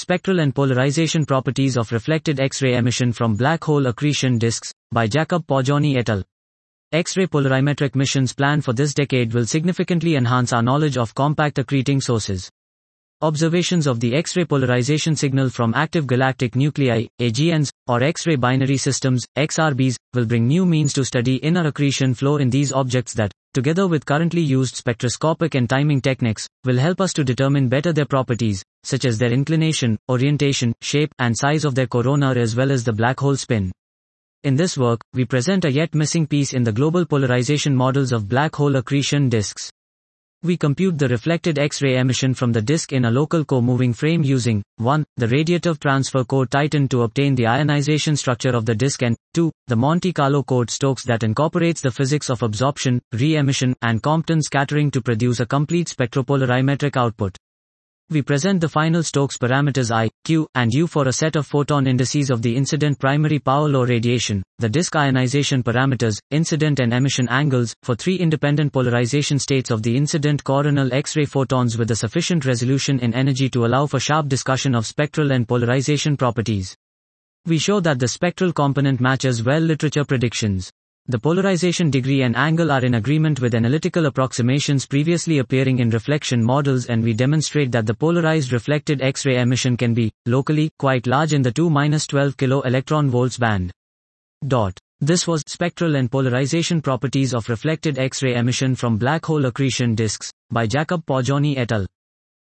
Spectral and Polarization Properties of Reflected X-ray Emission from Black Hole Accretion Disks, by Jacob Poggioni et al. X-ray polarimetric missions planned for this decade will significantly enhance our knowledge of compact accreting sources. Observations of the X-ray polarization signal from active galactic nuclei, AGNs, or X-ray binary systems, XRBs, will bring new means to study inner accretion flow in these objects that, together with currently used spectroscopic and timing techniques, will help us to determine better their properties, such as their inclination, orientation, shape, and size of their corona as well as the black hole spin. In this work, we present a yet missing piece in the global polarization models of black hole accretion disks. We compute the reflected X-ray emission from the disk in a local co-moving frame using 1. The radiative transfer code Titan to obtain the ionization structure of the disk, and 2. The Monte Carlo code Stokes that incorporates the physics of absorption, re-emission, and Compton scattering to produce a complete spectropolarimetric output. We present the final Stokes parameters I, Q, and U for a set of photon indices of the incident primary power law radiation, the disk ionization parameters, incident and emission angles, for 3 independent polarization states of the incident coronal X-ray photons with a sufficient resolution in energy to allow for sharp discussion of spectral and polarization properties. We show that the spectral component matches well literature predictions. The polarization degree and angle are in agreement with analytical approximations previously appearing in reflection models, and we demonstrate that the polarized reflected X-ray emission can be, locally, quite large in the 2-12 kV band. This was Spectral and Polarization Properties of Reflected X-ray Emission from Black Hole Accretion Disks, by Jacob Poggioni et al.